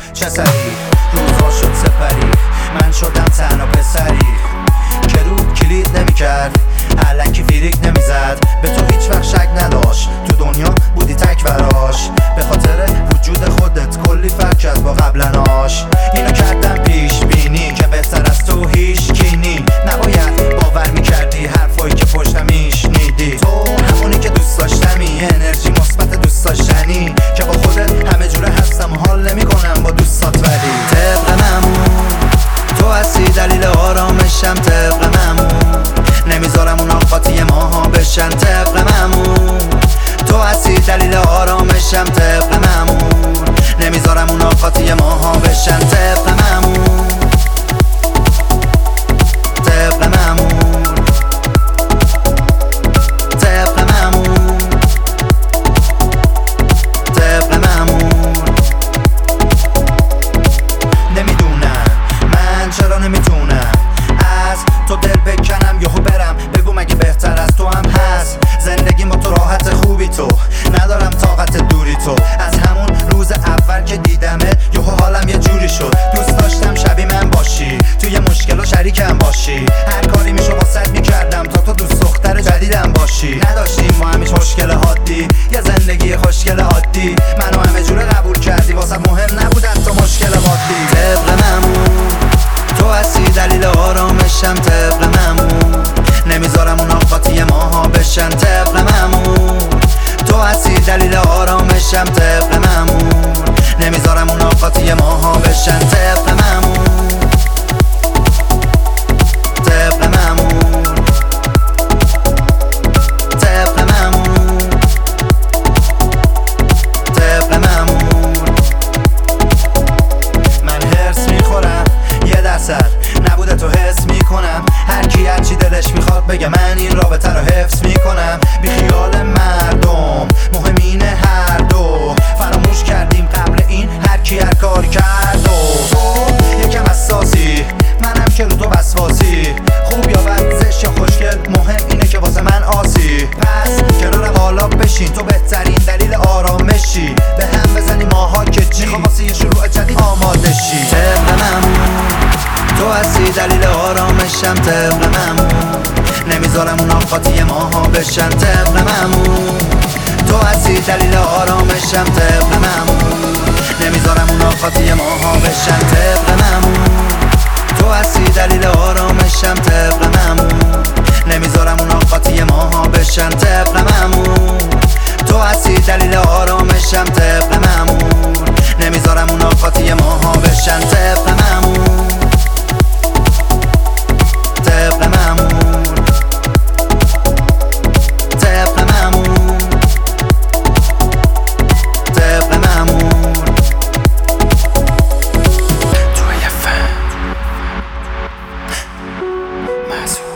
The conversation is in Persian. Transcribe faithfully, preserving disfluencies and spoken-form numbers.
چه سری روزها شد سپری، من شدم تنها پسری که رو کلید نمیکرد، الکی فیریک نمیزد، به تو هیچ وقت شک نداشت، تو دنیا بودی تک براش، به خاطر وجود خودت کلی فرق کرد با قبلناش. اینو کردم پیش بینی که بهتر از تو هیچ کینی، نباید باور میکردی حرفایی که پشتم میشنیدی، تو همونی که دوست داشتمی، انرژی مثبت دوست داشتنی که با خودت همه جوره هستم و حال نمیکنم با دوستات، ولی طبق معمول تو هستی دلیل آرامشم، طبق معمول نمیذارم اونا قاطی ماها بشن، طبق معمول تو هستی دلیل آرامشم، طبق معمول نمیذارم اونا قاطی ماها بشن، طبق معمول طبق معمول طبق معمول طبق معمول. نمیدونم من چرا نمیتونم از تو دل بکنم یهو برم، بگو مگه بهتر از تو هم هست، زندگی با تو راحت خوبی، تو ندارم طاقت دوری، تو از همون روز اول که دیدمت یهو حالم یه جوری شد، دوست داشتم شبیه من باشی، توی مشکل و شریکم باشی، هر کاری میشو واسط میکردم تا تو دوست دختر جدیدم باشی، نداشتیم ما همیش مشکل حادی، یه زندگی خوشگل عادی، منو همه جوره قبول کردی، واسه مهم نبودن تو مشکل عادی، طبق معمول تو هستی دلیل آرامشم، طبق معمول نمیذارم اونا قاطی ماها بشن، طبق معمول تو هستی دلیل آرامشم، طبق معمول نمیذارم اونا قاطی ماها بشن، طبق معمول طبق معمول طبق معمول طبق معمول. من هرس میخورم یه درصد نبوده تو حس میکنم، هر کی هرچی دلش میخواد بگه، من این رابطه رو حفظ میکنم، بی خیال مردم مهم اینه هر دو فراموش کردیم قبل این هر کی هر کار کرد، و تو یکم حساسی منم که رو تو وسواسی، خوب یا بد زشت یا خوشگل مهم اینه که واسه من آسی، پس کنار حالا بشین تو بهترین دلیل آرامشی، به هم بزنی ماها که چی میخوام واسه یه شروع جدید آماده شی، طبق معمول تو هستی دلیل آرامشم، طبق معمول نمیذارم اونا قاطی ماها بشن، طبق معمول تو هستی دلیل آرامشم، طبق معمول نمیذارم اونا قاطی ماها بشن، طبق معمول تو هستی دلیل آرامشم، طبق معمول نمیذارم اونا قاطی ماها بشن، طبق معمول تو هستی دلیل آرامشم، طبق معمول نمیذارم اونا قاطی ماها بشن، طبق معمول طبق معمول طبق معمول طبق معمول. توی فهم محسوب